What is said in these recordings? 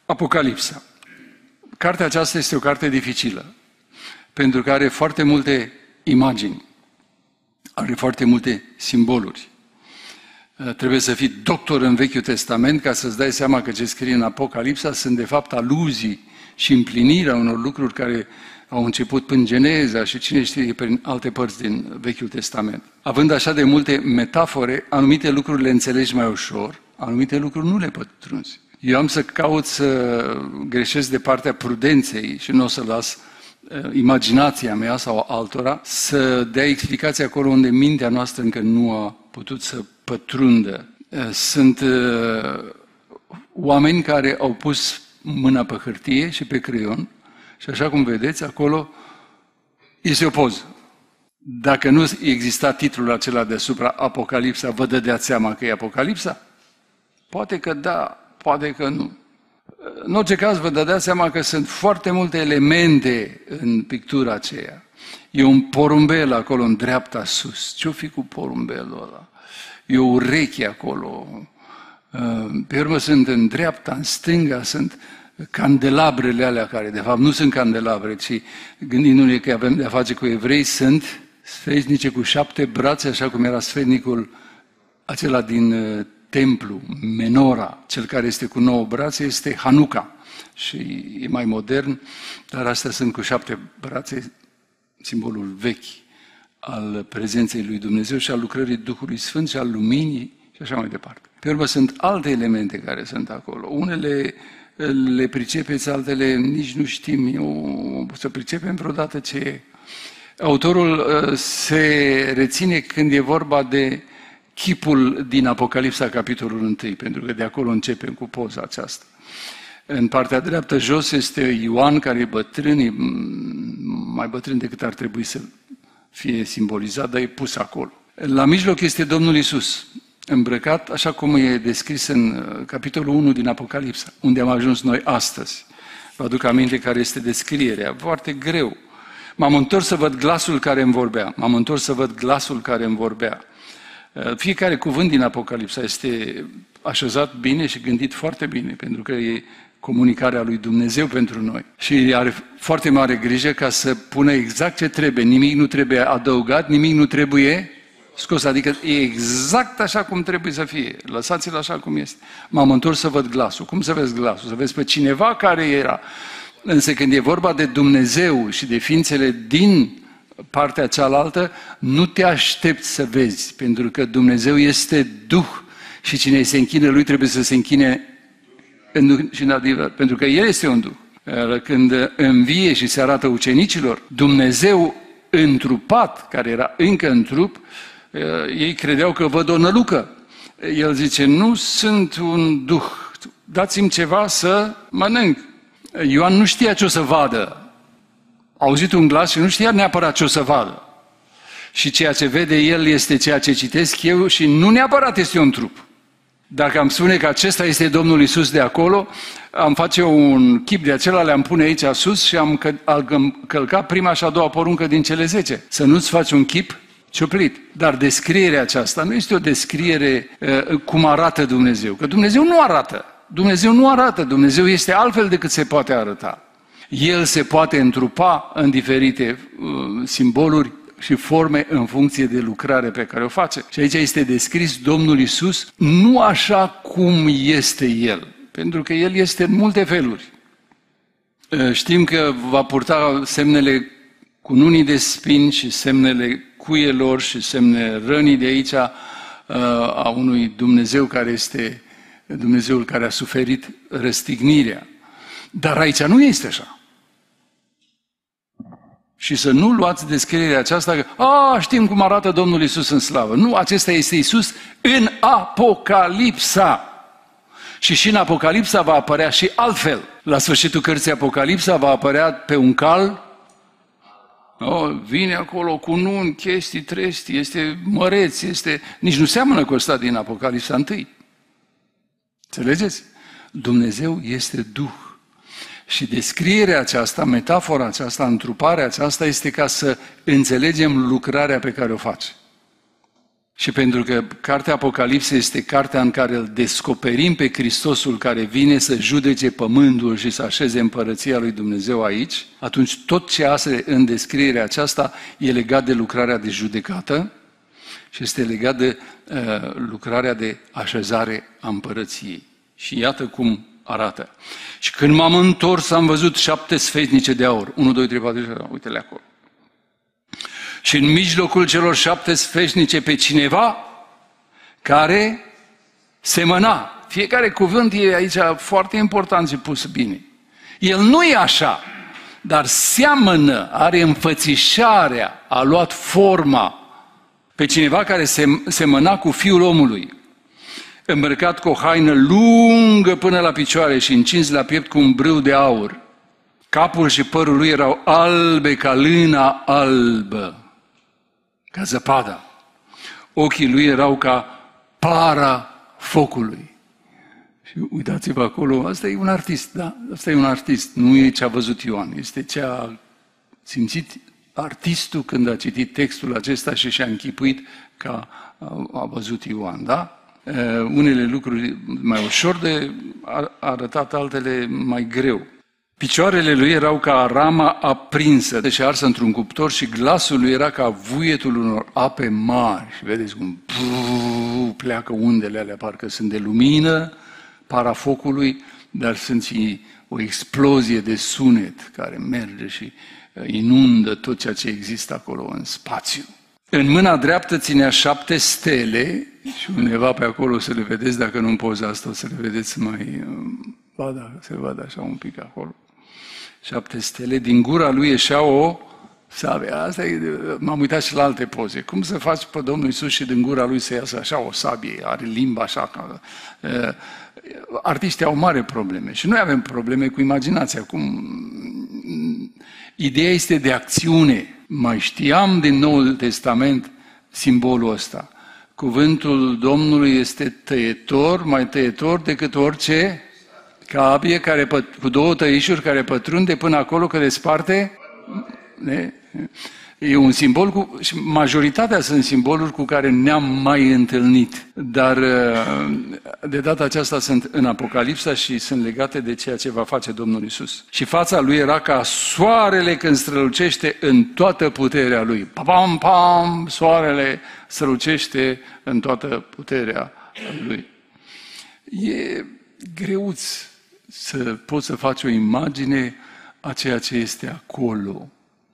Apocalipsa. Cartea aceasta este o carte dificilă, pentru că are foarte multe imagini, are foarte multe simboluri. Trebuie să fii doctor în Vechiul Testament ca să-ți dai seama că ce scrie în Apocalipsa sunt de fapt aluzii și împlinirea unor lucruri care au început prin Geneza și cine știe prin alte părți din Vechiul Testament. Având așa de multe metafore, anumite lucruri le înțelegi mai ușor, anumite lucruri nu le pătrunzi. Eu am să caut să greșesc de partea prudenței și nu o să las imaginația mea sau altora să dea explicații acolo unde mintea noastră încă nu a putut să pătrundă. Sunt oameni care au pus mâna pe hârtie și pe creion și așa cum vedeți, acolo este o poză. Dacă nu exista titlul acela deasupra Apocalipsa, vă dădeați seama că e Apocalipsa? Poate că da, poate că nu. În orice caz, vă dădeați seama că sunt foarte multe elemente în pictura aceea. E un porumbel acolo în dreapta sus. Ce-o fi cu porumbelul ăla? E o ureche acolo. Pe urmă sunt în dreapta, în stânga, sunt candelabrele alea care de fapt nu sunt candelabre, ci gândindu-ne că avem de-a face cu evrei, sunt sfeșnice cu 7 brațe, așa cum era sfeșnicul acela din templu, menora, cel care este cu 9 brațe, este Hanuca și e mai modern, dar astea sunt cu 7 brațe, simbolul vechi al prezenței lui Dumnezeu și al lucrării Duhului Sfânt și al luminii și așa mai departe. Pe urmă sunt alte elemente care sunt acolo. Unele le pricepeți, altele nici nu știm. Eu să pricepem vreodată ce e. Autorul se reține când e vorba de chipul din Apocalipsa, capitolul 1, pentru că de acolo începem cu poza aceasta. În partea dreaptă jos este Ioan, care e bătrân, e mai bătrân decât ar trebui să fie simbolizat, dar e pus acolo. La mijloc este Domnul Iisus, îmbrăcat, așa cum e descris în capitolul 1 din Apocalipsa, unde am ajuns noi astăzi. Vă aduc aminte care este descrierea, foarte greu. M-am întors să văd glasul care îmi vorbea. Fiecare cuvânt din Apocalipsa este așezat bine și gândit foarte bine, pentru că e comunicarea lui Dumnezeu pentru noi. Și are foarte mare grijă ca să pună exact ce trebuie. Nimic nu trebuie adăugat, nimic nu trebuie scos. Adică e exact așa cum trebuie să fie. Lăsați-l așa cum este. M-am întors să văd glasul. Cum să vezi glasul? Să vezi pe cineva care era. Însă când e vorba de Dumnezeu și de ființele din partea cealaltă, nu te aștepți să vezi, pentru că Dumnezeu este Duh și cine se închină Lui trebuie să se închine în Duh și în adevăr, pentru că El este un Duh. Când învie și se arată ucenicilor, Dumnezeu întrupat, care era încă în trup, ei credeau că văd o nălucă. El zice, nu sunt un Duh, dați-mi ceva să mănânc. Ioan nu știa ce o să vadă. A auzit un glas și nu știa neapărat ce o să vadă. Și ceea ce vede el este ceea ce citesc eu și nu neapărat este un trup. Dacă am spune că acesta este Domnul Iisus de acolo, am face un chip de acela, le-am pune aici sus și am călcat prima și a doua poruncă din cele 10. Să nu-ți faci un chip ciuplit. Dar descrierea aceasta nu este o descriere cum arată Dumnezeu. Că Dumnezeu nu arată. Dumnezeu este altfel decât se poate arăta. El se poate întrupa în diferite simboluri și forme în funcție de lucrarea pe care o face. Și aici este descris Domnul Iisus nu așa cum este El, pentru că El este în multe feluri. Știm că va purta semnele cununii de spini și semnele cuielor și semne rănii de aici a unui Dumnezeu care este Dumnezeul care a suferit răstignirea. Dar aici nu este așa. Și să nu luați descrierea aceasta că știm cum arată Domnul Iisus în slavă. Nu, acesta este Iisus în Apocalipsa. Și în Apocalipsa va apărea și altfel. La sfârșitul cărții Apocalipsa va apărea pe un cal. Vine acolo cu nun, chestii, trestii, este măreț, nici nu seamănă cu ăsta din Apocalipsa 1. Înțelegeți? Dumnezeu este Duh. Și descrierea aceasta, metafora aceasta, întruparea aceasta este ca să înțelegem lucrarea pe care o face. Și pentru că cartea Apocalipsei este cartea în care îl descoperim pe Hristosul care vine să judece pământul și să așeze împărăția lui Dumnezeu aici, atunci tot ce are în descrierea aceasta e legat de lucrarea de judecată și este legat de lucrarea de așezare a împărăției. Și iată cum arată. Și când m-am întors, am văzut 7 sfetnice de aur. 1, 2, 3, 4, 5, uite-le acolo. Și în mijlocul celor 7 sfetnice pe cineva care semăna. Fiecare cuvânt e aici foarte important și pus bine. El nu e așa, dar seamănă, are înfățișarea, a luat forma pe cineva care semăna cu Fiul omului, îmbrăcat cu o haină lungă până la picioare și încins la piept cu un brâu de aur. Capul și părul lui erau albe ca lână albă, ca zăpada. Ochii lui erau ca para focului. Și uitați-vă acolo, asta e un artist, da? Asta e un artist, nu e ce a văzut Ioan, este ce a simțit artistul când a citit textul acesta și și-a închipuit că a văzut Ioan, da? Unele lucruri mai ușor de arătat, altele mai greu. Picioarele lui erau ca rama aprinsă și arsă într-un cuptor și glasul lui era ca vuietul unor ape mari. Și vedeți cum pleacă undele alea, parcă sunt de lumină, para focului, dar sunt și o explozie de sunet care merge și inundă tot ceea ce există acolo în spațiu. În mâna dreaptă ținea 7 stele și undeva pe acolo să le vedeți, dacă nu în poza asta o să le vedeți mai... se vadă așa un pic acolo. 7 stele, din gura lui ieșea o sabie. Asta e, m-am uitat și la alte poze. Cum să faci pe Domnul Iisus și din gura lui să iasă așa o sabie, are limba așa. Artiștii au mare probleme și noi avem probleme cu imaginația. Ideea este de acțiune. Mai știam din Noul Testament simbolul ăsta. Cuvântul Domnului este tăietor, mai tăietor decât orice cabie care, cu 2 tăișuri care pătrunde până acolo că le sparte. E un simbol și majoritatea sunt simboluri cu care ne-am mai întâlnit. Dar de data aceasta sunt în Apocalipsa și sunt legate de ceea ce va face Domnul Iisus. Și fața lui era ca soarele când strălucește în toată puterea lui. Pam, pam, soarele strălucește în toată puterea lui. E greuț să poți să faci o imagine a ceea ce este acolo.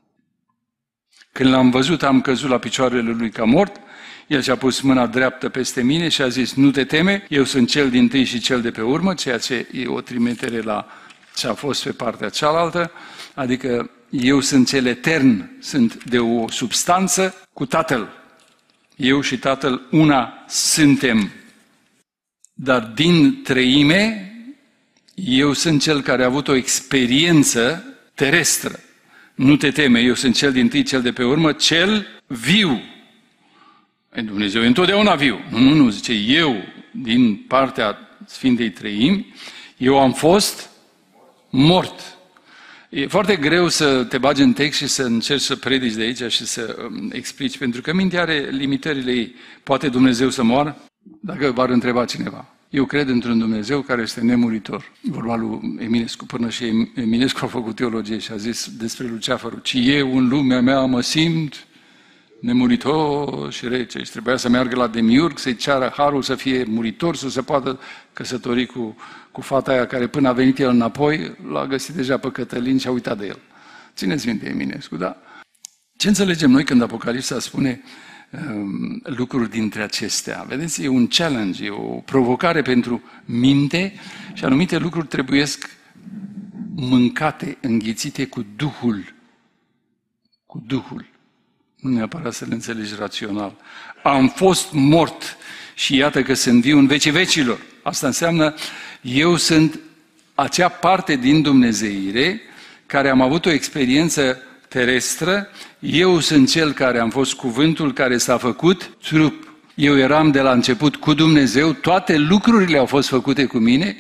Când l-am văzut, am căzut la picioarele lui ca mort, el și-a pus mâna dreaptă peste mine și a zis, nu te teme, eu sunt cel dintâi și cel de pe urmă, ceea ce e o trimitere la ce a fost pe partea cealaltă, adică eu sunt cel etern, sunt de o substanță cu Tatăl. Eu și Tatăl una suntem, dar din treime, eu sunt cel care a avut o experiență terestră. Nu te teme, eu sunt cel dintâi, cel de pe urmă, cel viu. Dumnezeu e întotdeauna viu. Nu, zice, eu, din partea Sfintei Treimi, eu am fost mort. E foarte greu să te bagi în text și să încerci să predici de aici și să explici, pentru că mintea are limitările ei. Poate Dumnezeu să moară? Dacă v-ar întreba cineva. Eu cred într-un Dumnezeu care este nemuritor. Vorba lui Eminescu, până și Eminescu a făcut teologie și a zis despre Luceafărul, ci eu în lumea mea mă simt nemuritor și rece. Și trebuia să meargă la Demiurg, să-i ceară harul să fie muritor, să se poată căsători cu fata aia care până a venit el înapoi, l-a găsit deja pe Cătălin și a uitat de el. Țineți minte Eminescu, da? Ce înțelegem noi când Apocalipsa spune lucruri dintre acestea? Vedeți, e un challenge, e o provocare pentru minte și anumite lucruri trebuiesc mâncate, înghițite cu Duhul. Cu Duhul. Nu neapărat să le înțelegi rațional. Am fost mort și iată că sunt viu în vecii vecilor. Asta înseamnă, eu sunt acea parte din dumnezeire care am avut o experiență terestră, eu sunt cel care am fost cuvântul care s-a făcut trup. Eu eram de la început cu Dumnezeu, toate lucrurile au fost făcute cu mine,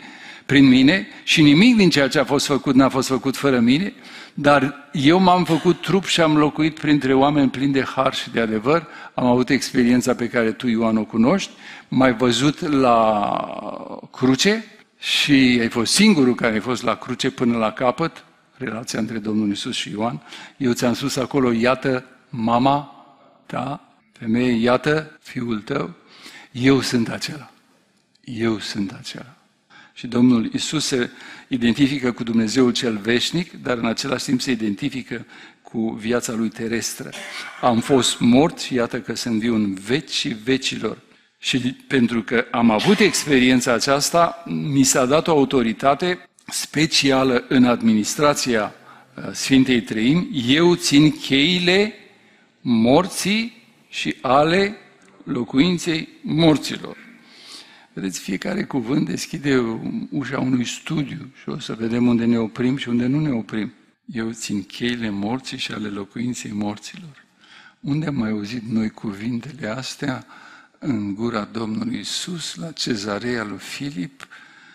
prin mine și nimic din ceea ce a fost făcut n-a fost făcut fără mine, dar eu m-am făcut trup și am locuit printre oameni plini de har și de adevăr, am avut experiența pe care tu, Ioan, o cunoști, m-ai văzut la cruce și ai fost singurul care ai fost la cruce până la capăt, relația între Domnul Iisus și Ioan. Eu ți-am spus acolo, iată mama ta, femeie, iată fiul tău, eu sunt acela. Eu sunt acela. Și Domnul Iisus se identifică cu Dumnezeul cel veșnic, dar în același timp se identifică cu viața lui terestră. Am fost mort și iată că sunt viu în vecii vecilor. Și pentru că am avut experiența aceasta, mi s-a dat o autoritate specială în administrația Sfintei Treimi. Eu țin cheile morții și ale locuinței morților. Vedeți, fiecare cuvânt deschide ușa unui studiu și o să vedem unde ne oprim și unde nu ne oprim. Eu țin cheile morții și ale locuinței morților. Unde am mai auzit noi cuvintele astea? În gura Domnului Iisus, la Cezarea lui Filip.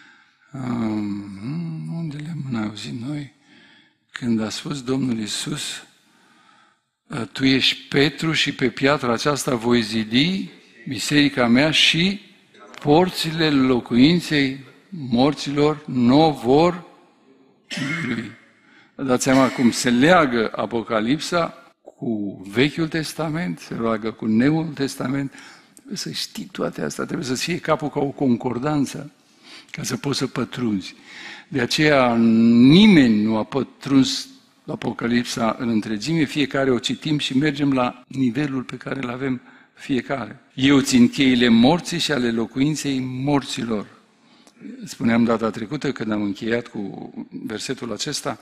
Unde le-am mai auzit noi? Când a spus Domnul Iisus, tu ești Petru și pe piatra aceasta voi zidi biserica mea și porțile locuinței morților nu vor birui. Vă dați seama cum se leagă Apocalipsa cu Vechiul Testament, se leagă cu Noul Testament. Trebuie să știi toate astea, trebuie să fie capul ca o concordanță, ca să poți să pătrunzi. De aceea nimeni nu a pătruns Apocalipsa în întregime, fiecare o citim și mergem la nivelul pe care îl avem fiecare. Eu țin cheile morții și ale locuinței morților. Spuneam data trecută, când am încheiat cu versetul acesta,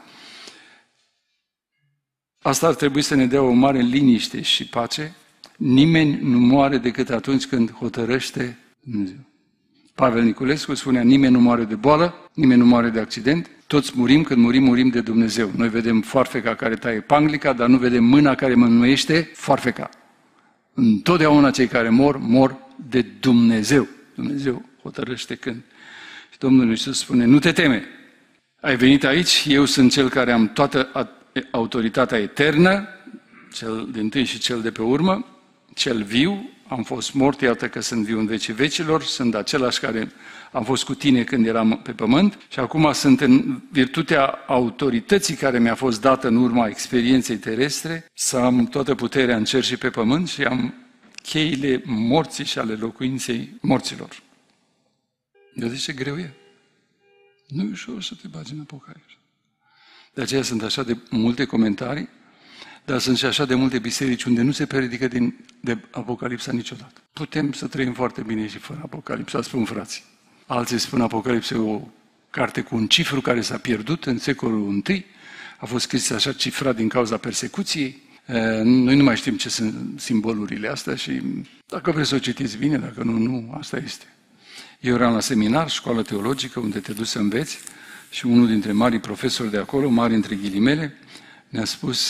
asta ar trebui să ne dea o mare liniște și pace. Nimeni nu moare decât atunci când hotărăște Dumnezeu. Pavel Niculescu spunea, nimeni nu moare de boală, nimeni nu moare de accident, toți murim, când murim, murim de Dumnezeu. Noi vedem foarfeca care taie panglica, dar nu vedem mâna care mânuiește foarfeca. Întotdeauna cei care mor de Dumnezeu. Dumnezeu hotărăște când. Și Domnul Iisus spune, nu te teme, ai venit aici, eu sunt cel care am toată autoritatea eternă, cel dintâi și cel de pe urmă, cel viu, am fost mort, iată că sunt viu în vecii vecilor, sunt același care am fost cu tine când eram pe pământ și acum sunt în virtutea autorității care mi-a fost dată în urma experienței terestre, să am toată puterea în cer și pe pământ și am cheile morții și ale locuinței morților. Vedeți ce greu e? Nu e ușor să te bagi în Apocalipsa. De aceea sunt așa de multe comentarii, dar sunt și așa de multe biserici unde nu se predică de Apocalipsa niciodată. Putem să trăim foarte bine și fără Apocalipsa, spun frații. Alții spun Apocalipsa e o carte cu un cifru care s-a pierdut în secolul I, a fost scris așa cifrat din cauza persecuției. Noi nu mai știm ce sunt simbolurile astea și dacă vreți să o citiți bine, dacă nu, asta este. Eu eram la seminar, școală teologică, unde te duci să înveți și unul dintre marii profesori de acolo, mari între ghilimele, ne-a spus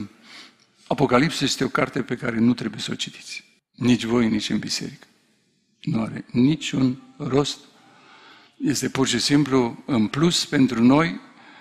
Apocalipsa este o carte pe care nu trebuie să o citiți. Nici voi, nici în biserică. Nu are niciun rost. Este pur și simplu în plus pentru noi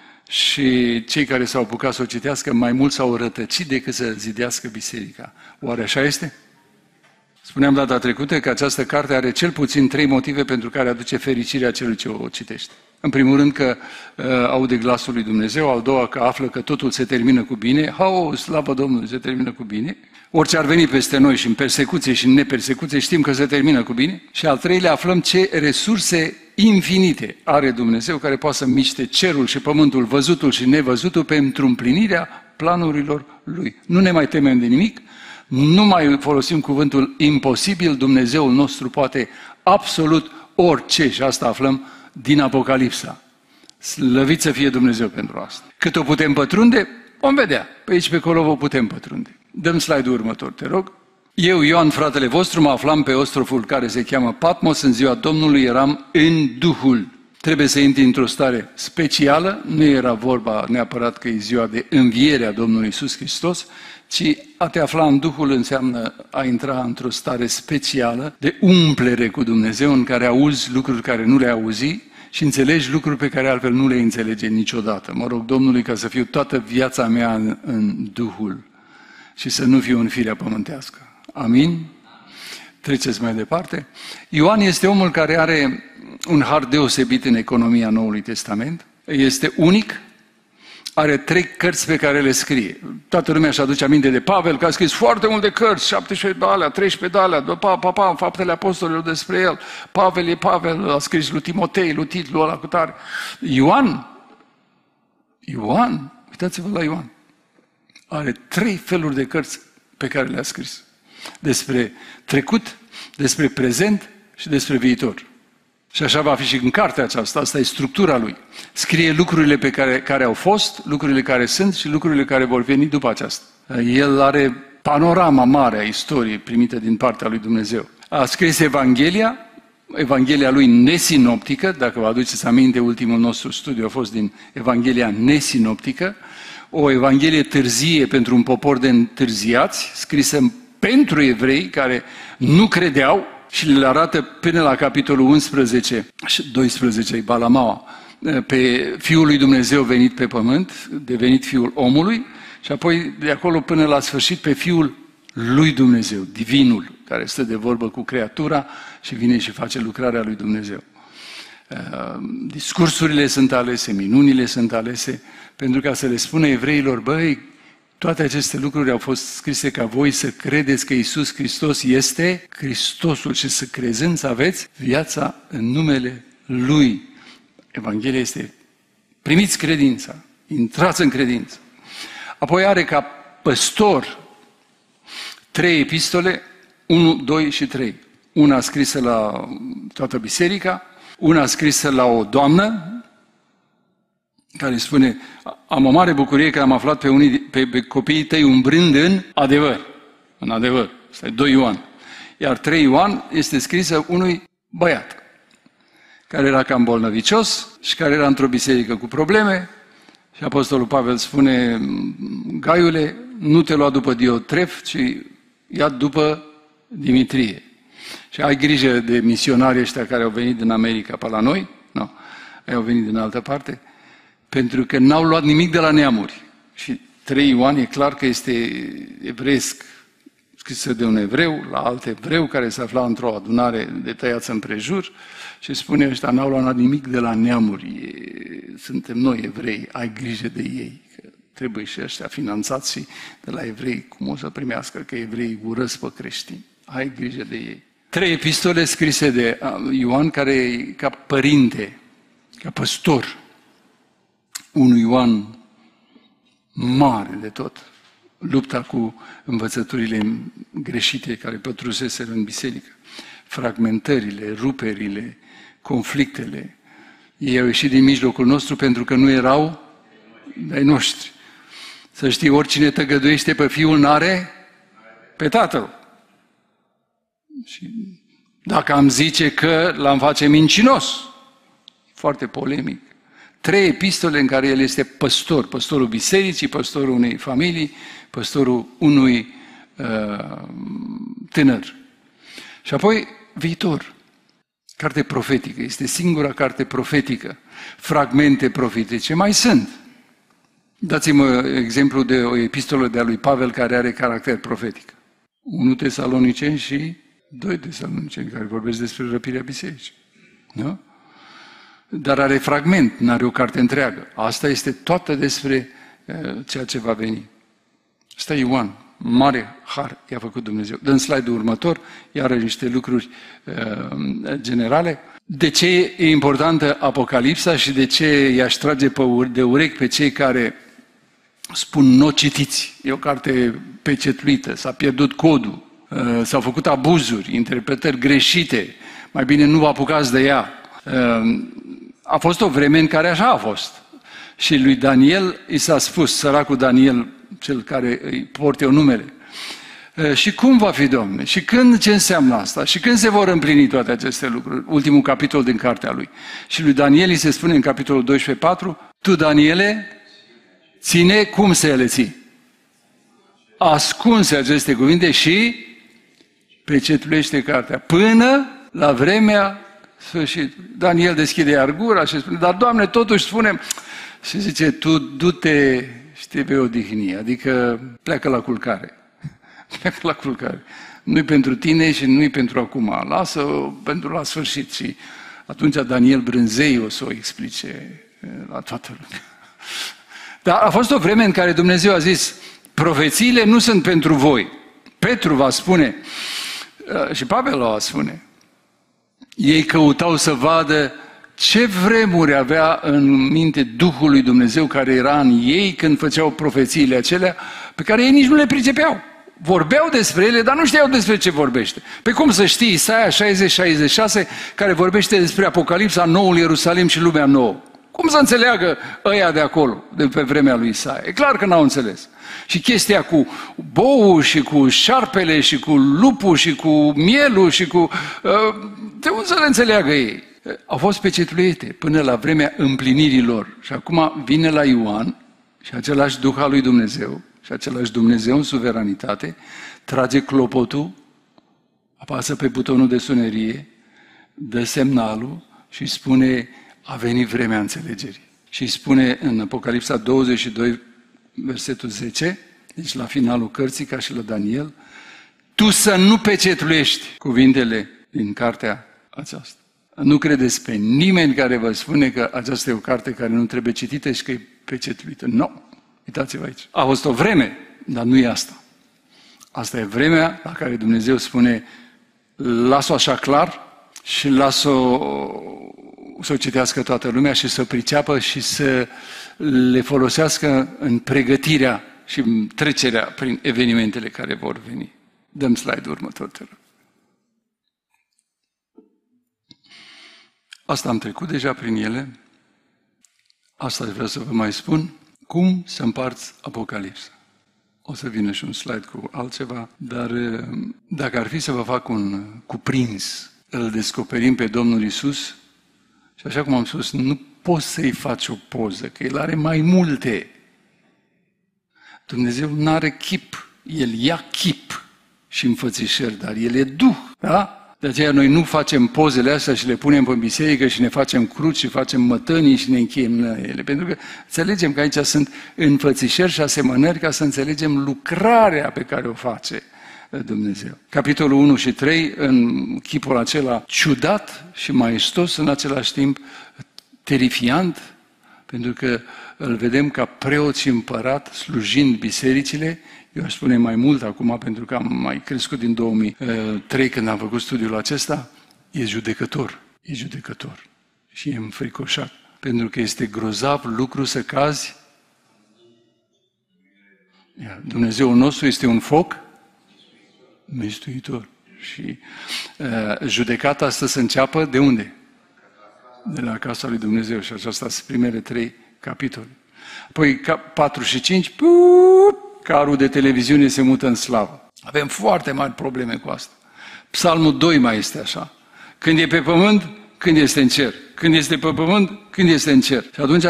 și cei care s-au apucat să o citească mai mult s-au rătăcit decât să zidească biserica. Oare așa este? Spuneam data trecută că această carte are cel puțin 3 motive pentru care aduce fericirea celui ce o citește. În primul rând că aude glasul lui Dumnezeu, al doua că află că totul se termină cu bine, slavă Domnului, se termină cu bine. Orice ar veni peste noi și în persecuție și în nepersecuție știm că se termină cu bine. Și al treilea aflăm ce resurse infinite are Dumnezeu care poate să miște cerul și pământul, văzutul și nevăzutul pentru împlinirea planurilor Lui. Nu ne mai temem de nimic, nu mai folosim cuvântul imposibil, Dumnezeul nostru poate absolut orice și asta aflăm din Apocalipsa. Slăvit să fie Dumnezeu pentru asta. Cât o putem pătrunde, vom vedea. Pe aici, pe acolo, vă putem pătrunde. Dăm slide-ul următor, te rog. Eu, Ioan, fratele vostru, mă aflam pe ostroful care se cheamă Patmos, în ziua Domnului eram în Duhul. Trebuie să intri într-o stare specială, nu era vorba neapărat că e ziua de înviere a Domnului Iisus Hristos, ci a te afla în Duhul înseamnă a intra într-o stare specială de umplere cu Dumnezeu, în care auzi lucruri care nu le auzi și înțelegi lucruri pe care altfel nu le înțelege niciodată. Mă rog Domnului ca să fiu toată viața mea în Duhul și să nu fiu în firea pământească. Amin? Treceți mai departe. Ioan este omul care are un har deosebit în economia Noului Testament. Este unic. Are 3 cărți pe care le scrie. Toată lumea își aduce aminte de Pavel, că a scris foarte multe cărți, 17 de alea, 13 de alea, Papa, Faptele Apostolilor despre el. Pavel e Pavel, a scris lui Timotei, lui titlul ăla cu tare. Ioan, uitați-vă la Ioan, are 3 feluri de cărți pe care le-a scris. Despre trecut, despre prezent și despre viitor. Și așa va fi și în cartea aceasta, asta e structura lui. Scrie lucrurile care au fost, lucrurile care sunt și lucrurile care vor veni după aceasta. El are panorama mare a istoriei primită din partea lui Dumnezeu. A scris Evanghelia lui nesinoptică, dacă vă aduceți aminte, ultimul nostru studiu a fost din Evanghelia nesinoptică, o Evanghelie târzie pentru un popor de întârziați, scrisă pentru evrei care nu credeau, și le arată până la capitolul 11 și 12, Balamaua, pe Fiul lui Dumnezeu venit pe pământ, devenit Fiul omului, și apoi de acolo până la sfârșit pe Fiul lui Dumnezeu, Divinul, care stă de vorbă cu creatura și vine și face lucrarea lui Dumnezeu. Discursurile sunt alese, minunile sunt alese, pentru ca să le spună evreilor, băi, toate aceste lucruri au fost scrise ca voi să credeți că Iisus Hristos este Hristosul și să crezând să aveți viața în numele Lui. Evanghelia este, primiți credința, intrați în credință. Apoi are ca păstor 3 epistole, 1, 2 și 3. Una scrisă la toată biserica, una scrisă la o doamnă, care spune, am o mare bucurie că am aflat pe copiii tăi umbrând în adevăr. În adevăr. Asta e 2 Ioan. Iar 3 Ioan este scrisă unui băiat, care era cam bolnăvicios și care era într-o biserică cu probleme. Și Apostolul Pavel spune, Gaiule, nu te lua după Diotref, ci ia după Dimitrie. Și ai grijă de misionarii ăștia care au venit din America pe la noi. Nu, au venit din altă parte. Pentru că n-au luat nimic de la neamuri. Și 3 Ioan e clar că este evreiesc, scrisă de un evreu, la alt evreu care se afla într-o adunare de tăiață împrejur și spune ăștia, n-au luat nimic de la neamuri, suntem noi evrei, ai grijă de ei, că trebuie și ăștia finanțați și de la evrei, cum o să primească, că evreii urăsc pe creștini, ai grijă de ei. 3 epistole scrise de Ioan, care e ca părinte, ca păstor, un Ioan mare de tot, lupta cu învățăturile greșite care pătruseseră în biserică, fragmentările, ruperile, conflictele. Ei au ieșit din mijlocul nostru pentru că nu erau ai noștri. Să știi, oricine tăgăduiește pe Fiul n-are pe Tatăl. Și dacă am zice că l-am face mincinos, foarte polemic. 3 epistole în care el este păstor, păstorul bisericii, păstorul unei familii, păstorul unui tânăr. Și apoi viitor. Carte profetică, este singura carte profetică. Fragmente profetice mai sunt. Dați-mă exemplu de o epistolă de a lui Pavel care are caracter profetic. 1 Tesaloniceni și 2 Tesaloniceni care vorbesc despre răpirea bisericii. Nu? Dar are fragment, nu are o carte întreagă. Asta este toată despre ceea ce va veni. Asta e Ioan. Mare har i-a făcut Dumnezeu. Dă în slide-ul următor, iarăși niște lucruri generale. De ce e importantă Apocalipsa și de ce i-aș trage de urechi pe cei care spun nu citiți? E o carte pecetluită, s-a pierdut codul, s-au făcut abuzuri, interpretări greșite, mai bine nu vă apucați de ea. A fost o vreme în care așa a fost. Și lui Daniel i s-a spus, săracul Daniel, cel care îi porte eu numele, și cum va fi, Domne? Și când, ce înseamnă asta? Și când se vor împlini toate aceste lucruri? Ultimul capitol din cartea lui. Și lui Daniel îi se spune în capitolul 12:4, tu, Daniele, ține, cum să le ții? Ascunse aceste cuvinte și pecetluiește cartea până la vremea sfârșit. Daniel deschide iar gura și spune, dar Doamne, totuși spune, și zice, tu du-te și te vei odihni, adică pleacă la culcare. Pleacă la culcare. Nu-i pentru tine și nu-i pentru acum, lasă-o pentru la sfârșit. Și atunci Daniel Brânzei o să o explice la toată lumea. Dar a fost o vreme în care Dumnezeu a zis, profețiile nu sunt pentru voi. Petru va spune, și Pavel va spune, ei căutau să vadă ce vremuri avea în minte Duhul lui Dumnezeu care era în ei când făceau profețiile acelea pe care ei nici nu le pricepeau. Vorbeau despre ele, dar nu știau despre ce vorbește. Pe cum să știi Isaia 60-66 care vorbește despre Apocalipsa, noul Ierusalim și lumea nouă? Cum să înțeleagă ăia de acolo, de pe vremea lui Isaia? E clar că n-au înțeles. Și chestia cu boul și cu șarpele și cu lupul și cu mielul și cu... de unde să le înțeleagă ei? Au fost pecetluite până la vremea împlinirii lor. Și acum vine la Ioan și același Duh al lui Dumnezeu și același Dumnezeu în suveranitate trage clopotul, apasă pe butonul de sunerie, dă semnalul și spune a venit vremea înțelegerii. Și îi spune în Apocalipsa 22, versetul 10, deci la finalul cărții, ca și la Daniel, tu să nu pecetluiești cuvintele din cartea aceasta. Nu credeți pe nimeni care vă spune că aceasta e o carte care nu trebuie citită și că e pecetluită. Nu. Uitați-vă aici. A fost o vreme, dar nu e asta. Asta e vremea la care Dumnezeu spune las-o așa clar și las-o să o citească toată lumea și să o priceapă și să le folosească în pregătirea și în trecerea prin evenimentele care vor veni. Dăm slide-ul următor, te rog. Asta am trecut deja prin ele. Asta aș vrea să vă mai spun. Cum să împarți Apocalipsa? O să vină și un slide cu altceva, dar dacă ar fi să vă fac un cuprins, îl descoperim pe Domnul Iisus și așa cum am spus, nu poți să-i faci o poză, că El are mai multe. Dumnezeu nu are chip, El ia chip și înfățișări, dar El e Duh, da? De aceea noi nu facem pozele astea și le punem pe biserică și ne facem cruci și facem mătănii și ne încheiem la ele. Pentru că înțelegem că aici sunt înfățișări și asemănări ca să înțelegem lucrarea pe care o face Dumnezeu. Capitolul 1 și 3, în chipul acela ciudat și maestos, în același timp terifiant, pentru că îl vedem ca preot și împărat slujind bisericile. Eu aș spune mai mult acum, pentru că am mai crescut din 2003 când am făcut studiul acesta, e judecător și e înfricoșat, pentru că este grozav lucru să cazi. Dumnezeul nostru este un foc mistuitor și judecata asta să înceapă de unde? De la casa lui Dumnezeu și aceasta sunt primele 3 capitole. Apoi 4 și 5, carul de televiziune se mută în slavă. Avem foarte mari probleme cu asta. Psalmul 2 mai este așa. Când e pe pământ, când este în cer. Când este pe pământ, când este în cer. Și atunci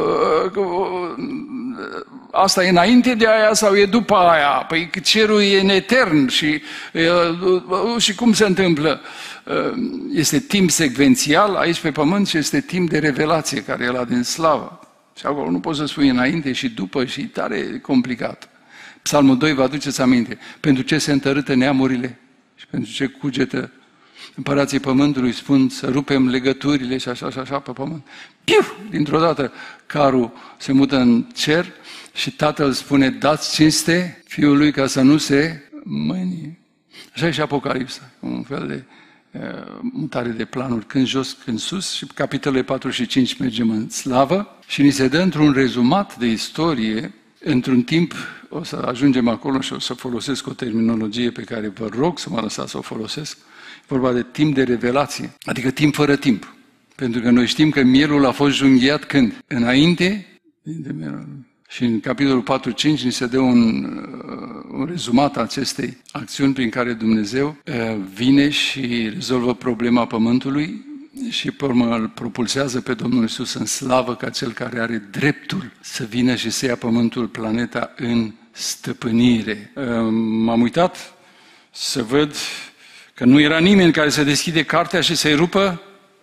asta e înainte de aia sau e după aia? Păi cerul e în etern și cum se întâmplă? Este timp secvențial aici pe pământ și este timp de revelație care e la din slavă. Și acolo nu poți să spui înainte și după și tare complicat. Psalmul 2 vă aduceți aminte. Pentru ce se întărâtă neamurile și pentru ce cugetă împărații pământului spun să rupem legăturile și așa pe pământ. Piu! Dintr-o dată carul se mută în cer și tatăl spune dați cinste fiului ca să nu se mânie. Așa e și Apocalipsa, un fel de mutare de planuri, când jos, când sus, și capitolele 4 și 5 mergem în slavă și ni se dă într-un rezumat de istorie, într-un timp, o să ajungem acolo și o să folosesc o terminologie pe care vă rog să mă lăsați să o folosesc, vorba de timp de revelație, adică timp fără timp. Pentru că noi știm că mielul a fost junghiat când? Înainte de mielul. Și în capitolul 4-5 ni se dă un rezumat a acestei acțiuni prin care Dumnezeu vine și rezolvă problema pământului și pe urmă îl propulsează pe Domnul Iisus în slavă ca cel care are dreptul să vină și să ia pământul, planeta în stăpânire. M-am uitat să văd că nu era nimeni care să deschide cartea și să-i rupă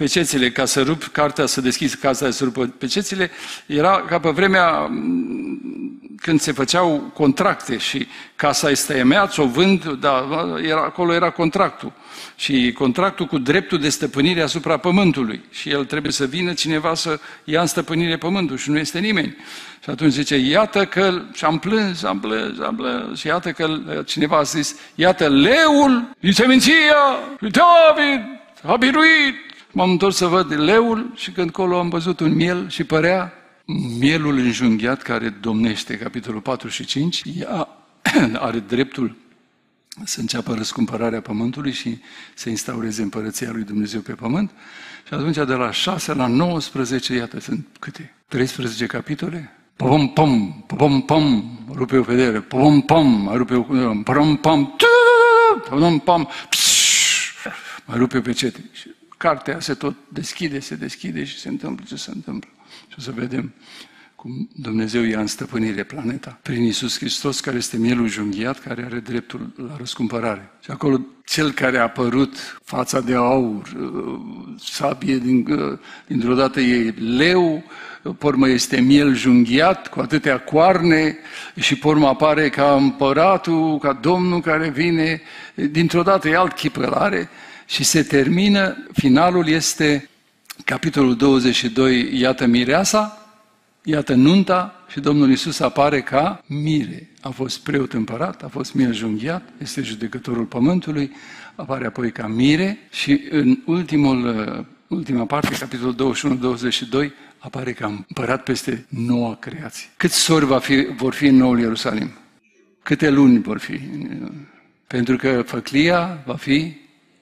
pecețile, ca să rup cartea, să deschizi cartea, să rupă pecețile, era ca pe vremea când se făceau contracte și casa este tăiemeați, o vând, dar acolo era contractul. Și contractul cu dreptul de stăpânire asupra pământului. Și el trebuie să vină cineva să ia în stăpânire pământul și nu este nimeni. Și atunci zice, iată că, și am plâns, și iată că cineva a zis, iată leul din seminția lui David a biruit. M-am întors să văd leul și când colo am văzut un miel și părea mielul înjunghiat care domnește, capitolul 4 și 5, ea are dreptul să înceapă răscumpărarea pământului și să instaureze împărăția lui Dumnezeu pe pământ. Și atunci de la 6 la 19, iată, sunt câte? 13 capitole? Pom pom, pom pom, rupe o vedere, pom pom, rupe o pom pom, pom pom, mai rupe pe cete. Și cartea se tot deschide și se întâmplă ce se întâmplă. Și o să vedem cum Dumnezeu ia în stăpânire planeta prin Iisus Hristos, care este mielul junghiat, care are dreptul la răscumpărare. Și acolo cel care a apărut, fața de aur, sabie dintr-o dată e leu, pe urmă este miel junghiat cu atâtea coarne și pe urmă apare ca împăratul, ca Domnul care vine, dintr-o dată e alt chip îl are și se termină, finalul este capitolul 22, iată mireasa, iată nunta și Domnul Iisus apare ca mire. A fost preot împărat, a fost miel junghiat, este judecătorul pământului, apare apoi ca mire și în ultima parte, capitolul 21-22, apare ca împărat peste noua creație. Câți sori vor fi în noul Ierusalim? Câte luni vor fi? Pentru că făclia va fi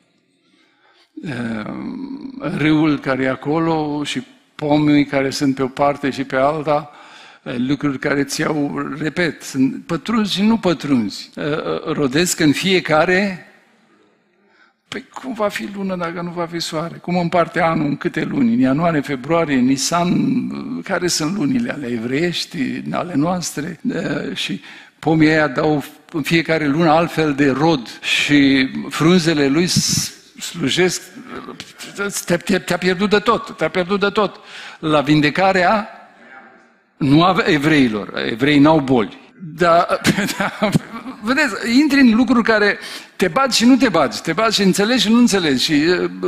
râul care e acolo și pomii care sunt pe o parte și pe alta, lucruri care ți iau, repet, sunt pătrunzi și nu pătrunzi. Rodesc în fiecare. Păi cum va fi lună dacă nu va fi soare? Cum împarte anul în câte luni? În ianuarie, februarie, Nisan, care sunt lunile ale evreiești, ale noastre? Și pomii aia dau în fiecare lună altfel de rod și frunzele lui slujesc, te-a pierdut de tot, La vindecarea nu a evreilor, evreii n-au boli. Dar, vedeți, intri în lucruri care te bagi și nu te bagi, te bagi și înțelegi și nu înțelegi și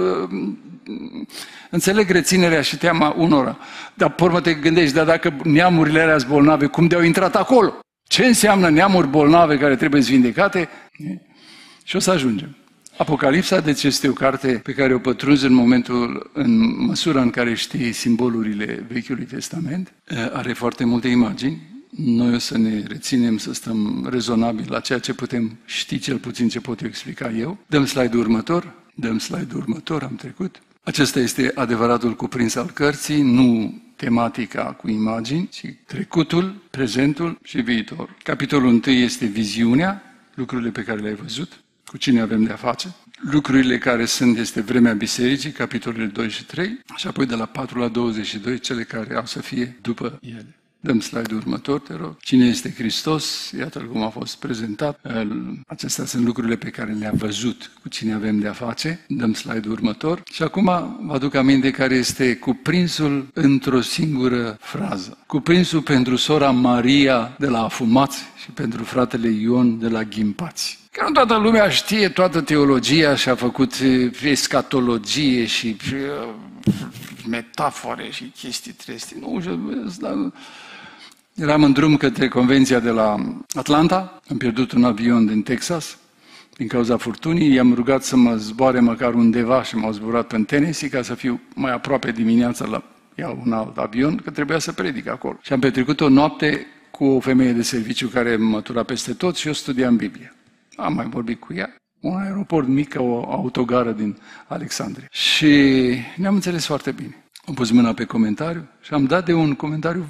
înțeleg reținerea și teama unora. Dar pe urmă te gândești, dar dacă neamurile alea sunt bolnave, cum de-au intrat acolo? Ce înseamnă neamuri bolnave care trebuie vindecate? Și o să ajungem. Apocalipsa, deci, este o carte pe care o pătrunzi în măsura în care știi simbolurile Vechiului Testament. Are foarte multe imagini. Noi o să ne reținem să stăm rezonabil la ceea ce putem ști, cel puțin ce pot eu explica eu. Dăm slide-ul următor, am trecut. Acesta este adevăratul cuprins al cărții, nu tematica cu imagini, ci trecutul, prezentul și viitorul. Capitolul 1 este viziunea, lucrurile pe care le-ai văzut, cu cine avem de-a face. Lucrurile care sunt este vremea bisericii, capitolele 2 și 3, și apoi de la 4 la 22, cele care au să fie după ele. Dăm slide-ul următor, te rog. Cine este Hristos? Iată cum a fost prezentat. Acestea sunt lucrurile pe care le-a văzut, cu cine avem de-a face. Dăm slide-ul următor. Și acum vă aduc aminte care este cuprinsul într-o singură frază. Cuprinsul pentru sora Maria de la Afumați și pentru fratele Ion de la Ghimpați. Că nu toată lumea știe toată teologia și a făcut escatologie și metafore și chestii trestii. Nu, eram în drum către convenția de la Atlanta, am pierdut un avion din Texas din cauza furtunii, i-am rugat să mă zboare măcar undeva și m-au zburat în Tennessee ca să fiu mai aproape dimineața la iau un alt avion, că trebuia să predic acolo. Și am petrecut o noapte cu o femeie de serviciu care mă tura peste tot și eu studiam Biblia. Am mai vorbit cu ea, un aeroport mic, o autogară din Alexandria. Și ne-am înțeles foarte bine. Am pus mâna pe comentariu și am dat de un comentariu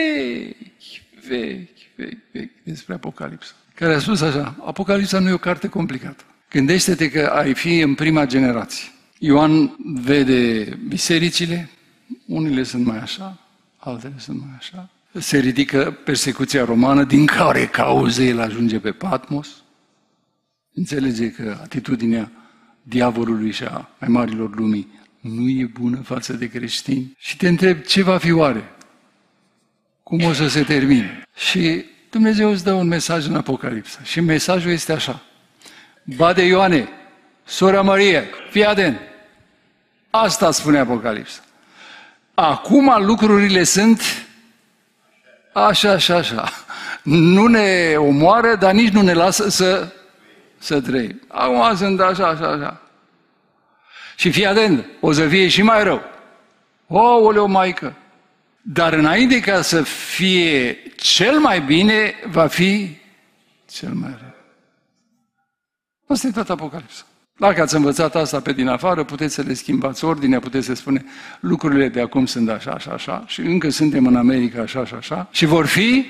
vechi despre Apocalipsa, care a spus așa: Apocalipsa nu e o carte complicată. Gândește-te că ai fi în prima generație. Ioan vede bisericile, unele sunt mai așa, altele sunt mai așa. Se ridică persecuția romană, din care cauze el ajunge pe Patmos. Înțelege că atitudinea diavolului și a mai marilor lumii nu e bună față de creștini. Și te întreb, ce va fi oare? Cum o să se termine? Și Dumnezeu îți dă un mesaj în Apocalipsa. Și mesajul este așa. Bade Ioane, sora Marie, fii atent. Asta spune Apocalipsa. Acum lucrurile sunt așa. Nu ne omoară, dar nici nu ne lasă să trăim. Acum sunt așa. Și fii atent, o să fie și mai rău. Oleu, maică! Dar înainte ca să fie cel mai bine, va fi cel mai rău. Asta e tot Apocalipsa. Dacă ați învățat asta pe din afară, puteți să le schimbați ordinea, puteți să spune lucrurile de acum sunt așa, și încă suntem în America așa, și vor fi,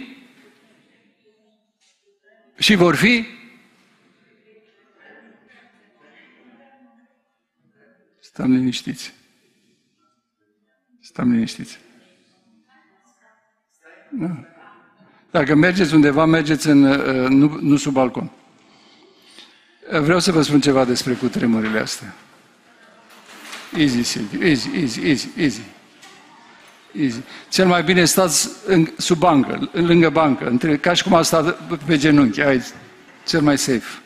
Stăm liniștiți. Da. Dacă mergeți undeva, mergeți nu sub balcon. Vreau să vă spun ceva despre cutremurile astea. Easy. Cel mai bine stați sub bancă, lângă bancă, ca și cum ați stat pe genunchi. Ai cel mai safe.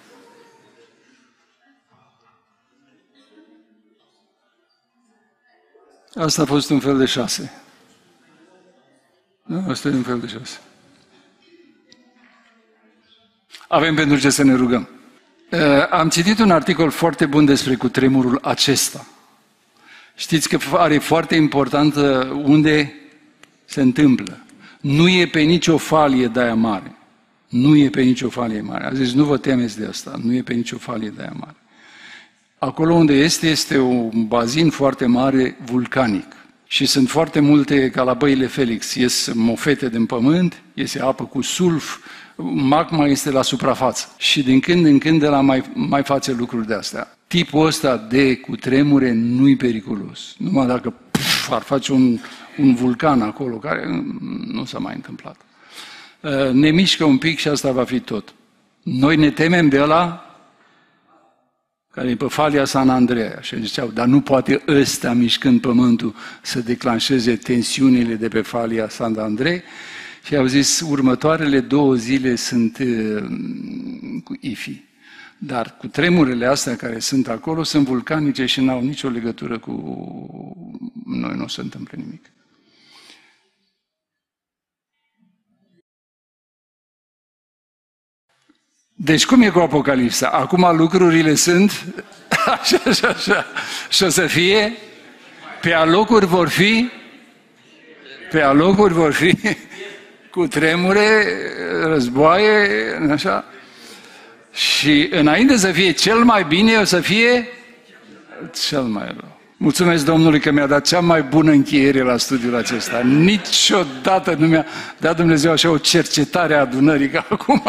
Asta a fost un fel de 6. Da, asta e un fel de 6. Avem pentru ce să ne rugăm. Am citit un articol foarte bun despre cutremurul acesta. Știți că are foarte importantă unde se întâmplă. Nu e pe nicio falie de aia mare. A zis, nu vă temeți de asta, nu e pe nicio falie de aia mare. Acolo unde este un bazin foarte mare vulcanic. Și sunt foarte multe, ca la băile Felix, ies mofete din pământ, iese apă cu sulf, magma este la suprafață. Și din când în când de la mai face lucruri de astea. Tipul ăsta de cutremure nu-i periculos. Numai dacă ar face un vulcan acolo, care nu s-a mai întâmplat. Ne mișcă un pic și asta va fi tot. Noi ne temem de ăla care e pe falia San Andreea. Și ziceau, dar nu poate ăsta, mișcând pământul, să declanșeze tensiunile de pe falia San Andrei. Și au zis, următoarele 2 zile sunt cu ifi. Dar cu tremurile astea care sunt acolo, sunt vulcanice și n-au nicio legătură cu noi, nu se întâmplă nimic. Deci cum e cu Apocalipsa? Acum lucrurile sunt așa. Și o să fie, pe alocuri vor fi cu tremure, războaie, așa. Și înainte să fie cel mai bine, o să fie cel mai rău. Mulțumesc Domnului că mi-a dat cea mai bună încheiere la studiul acesta. Niciodată nu mi-a dat Dumnezeu așa o cercetare a adunării ca acum.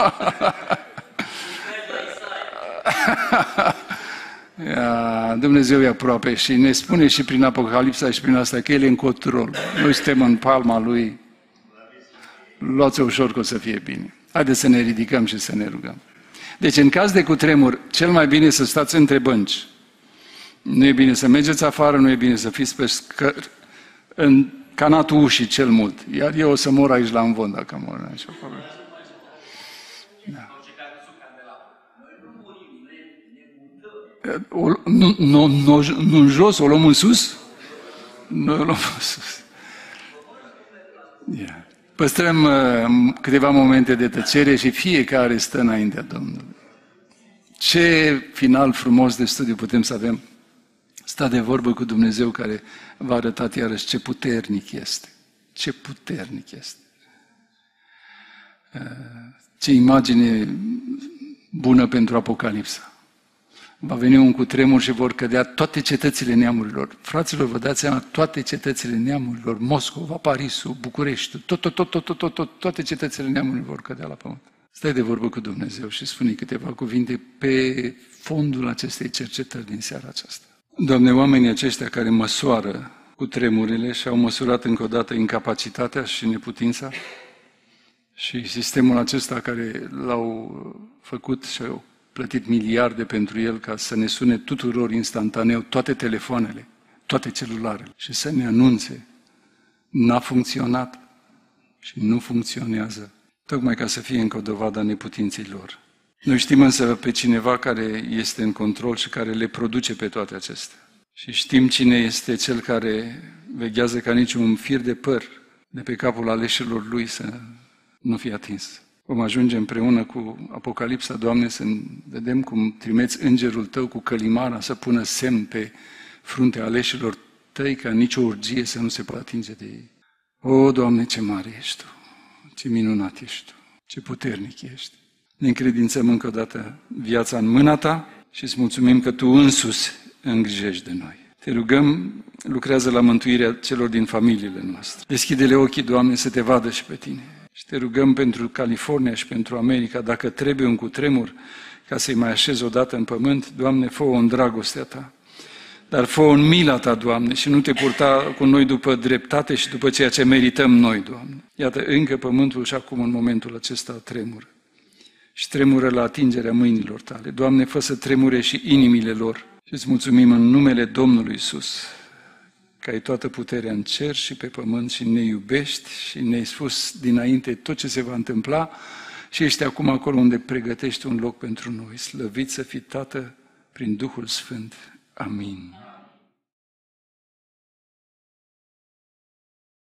Dumnezeu e aproape și ne spune și prin Apocalipsa și prin asta că El e în control. Noi suntem în palma Lui. Luați-o ușor că o să fie bine. Haideți să ne ridicăm și să ne rugăm. Deci în caz de cutremur, cel mai bine să stați între bănci. Nu e bine să mergeți afară, nu e bine să fiți pe în canatul ușii cel mult. Iar eu o să mor aici la învon dacă mor aici. Da. Nu în jos, o luăm în sus? Noi o luăm în sus. Yeah. Păstrăm câteva momente de tăcere și fiecare stă înaintea Domnului. Ce final frumos de studiu putem să avem? Sta de vorbă cu Dumnezeu care v-a arătat iarăși ce puternic este. Ce puternic este. Ce imagine bună pentru Apocalipsa. Va veni un cutremur și vor cădea toate cetățile neamurilor. Fraților, vă dați seama, toate cetățile neamurilor, Moscova, Parisul, București, toate cetățile neamurilor vor cădea la pământ. Stai de vorbă cu Dumnezeu și spune câteva cuvinte pe fondul acestei cercetări din seara aceasta. Doamne, oamenii aceștia care măsoară cutremurile și au măsurat încă o dată incapacitatea și neputința și sistemul acesta care l-au făcut și au plătit miliarde pentru el ca să ne sune tuturor instantaneu toate telefoanele. toate celularele și să ne anunțe: n-a funcționat și nu funcționează, tocmai ca să fie încă o dovadă a neputinței lor. Noi știm însă pe cineva care este în control și care le produce pe toate acestea. Și știm cine este cel care veghează ca niciun fir de păr de pe capul aleșilor lui să nu fie atins. Vom ajunge împreună cu Apocalipsa, Doamne, să vedem cum trimeți îngerul Tău cu călimara să pună semn pe fruntea aleșilor Tăi, ca nicio urgie să nu se poată atinge de ei. O, Doamne, ce mare ești Tu, ce minunat ești Tu, ce puternic ești. Ne încredințăm încă o dată viața în mâna Ta și îți mulțumim că Tu însuți îngrijești de noi. Te rugăm, lucrează la mântuirea celor din familiile noastre. Deschide-le ochii, Doamne, să Te vadă și pe Tine. Și Te rugăm pentru California și pentru America, dacă trebuie un cutremur ca să-i mai așezi odată în pământ, Doamne, fă-o în dragostea Ta. Dar fă-o în mila Ta, Doamne, și nu Te purta cu noi după dreptate și după ceea ce merităm noi, Doamne. Iată, încă pământul și acum în momentul acesta tremură. Și tremură la atingerea mâinilor Tale. Doamne, fă să tremure și inimile lor. Și îți mulțumim în numele Domnului Iisus, că ai toată puterea în cer și pe pământ și ne iubești și ne-ai spus dinainte tot ce se va întâmpla și ești acum acolo unde pregătești un loc pentru noi. Slăvit să fii, Tată, prin Duhul Sfânt. Amin.